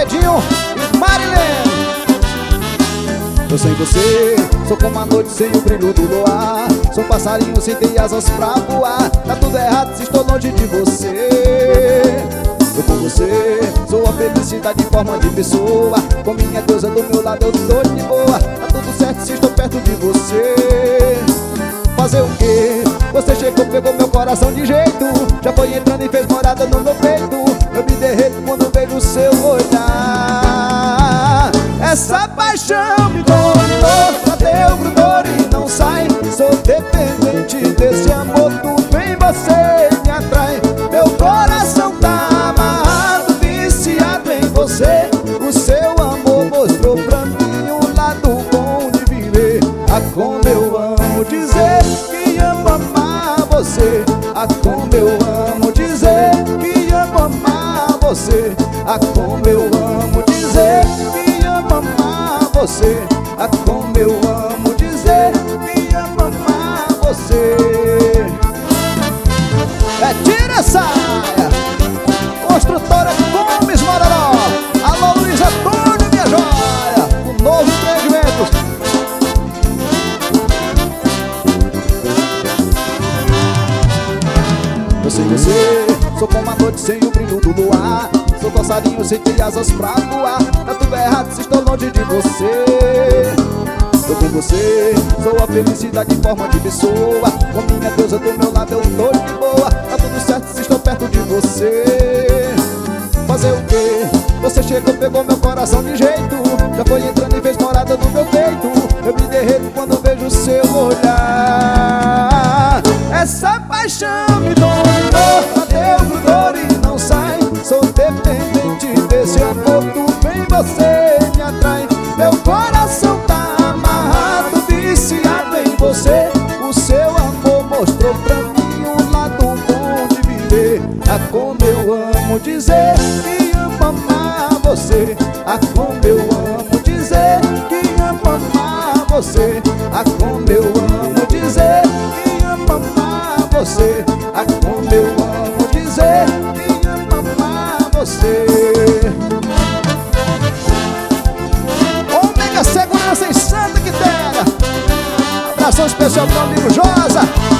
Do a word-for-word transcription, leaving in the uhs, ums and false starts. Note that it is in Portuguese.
Edinho e Marilene. Tô sem você, sou como a noite sem o brilho do luar. Sou um passarinho sem ter asas pra voar. Tá tudo errado se estou longe de você. Tô com você, sou a felicidade em forma de pessoa. Com minha deusa do meu lado eu tô de boa. Tá tudo certo se estou perto de você. Fazer o quê? Você chegou, pegou meu coração de jeito. Já foi entrando e fez morada no meu peito. Eu me derreto quando vejo o seu olhar. Essa paixão me dominou, bateu, grudou e não sai. Sou dependente desse amor, tudo em você me atrai. Meu coração tá amarrado, viciado em você. O seu amor mostrou pra mim um lado bom de viver. Ah, como eu amo dizer que amo amar você. Ah, como eu amo dizer que amo amar você. Ah, como eu amo dizer que amo amar você. Ah, como eu amo dizer que amo amar você. É, tira essa saia. Construtora Gomes Mororó. Alô, Luiz Antônio, minha joia. Um novo empreendimento. Eu sei você, sou como a noite sem o brilho do luar. Sou passarinho sem ter asas pra voar. Tá tudo errado se estou longe de você. Tô com você, sou a felicidade em forma de pessoa. Com minha deusa do meu lado eu tô de boa. Tá tudo certo se estou perto de você. Fazer o quê? Você chegou, pegou meu coração de jeito. Já foi entrando e fez morada no meu peito. Eu me derreto quando vejo o seu olhar. Essa paixão me dominou, bateu, grudou e não sai. Sou dependente desse amor, tudo em você me atrai. Meu coração tá amarrado, viciado em você. O seu amor mostrou pra mim um lado bom de viver. Ah, como eu amo dizer que amo amar você. Ah, como eu amo dizer que amo amar você. Ah, como eu amo dizer que amo amar você. Ah, como eu amo dizer que amo amar você. Ômega Segurança em Santa Quitéria. Abração especial pro amigo Josa.